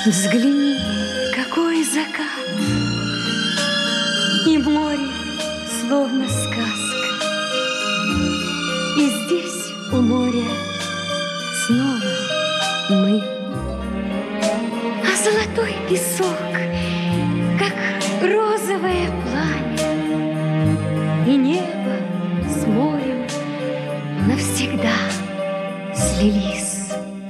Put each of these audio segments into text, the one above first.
Взгляни, какой закат, и море, словно сказка. И здесь у моря снова мы. А золотой песок, как розовое пламя, и небо с морем навсегда слились.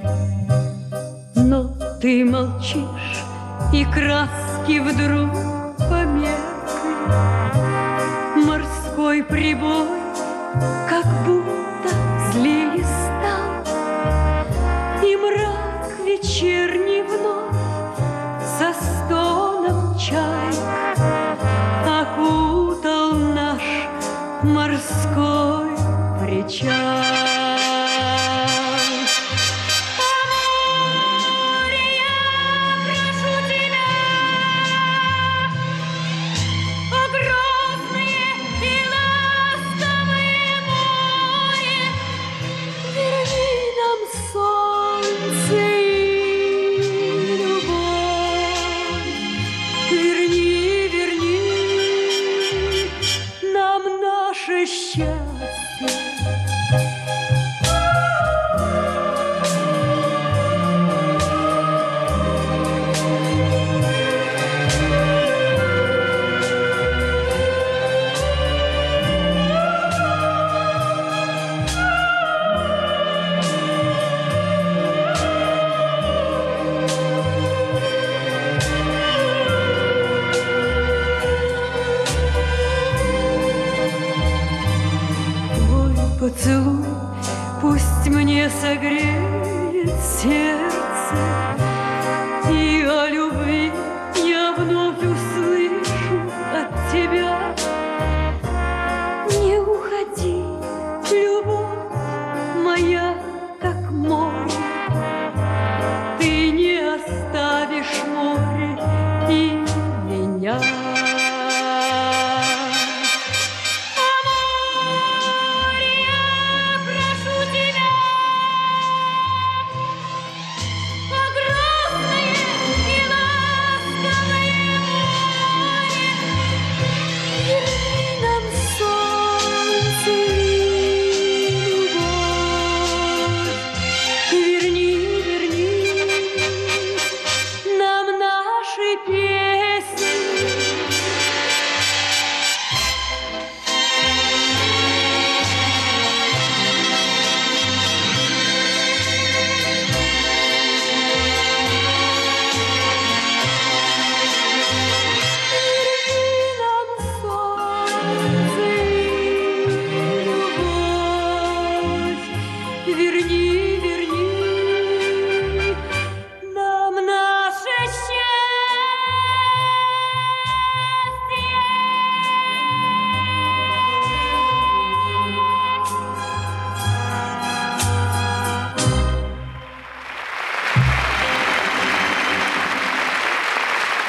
Но ты молчишь, и краски вдруг померкли. Морской прибой как будто злее стал, и мрак вечерний вновь со стоном чаек окутал наш морской причал. Счастье. Поцелуй пусть мне согреет сердце,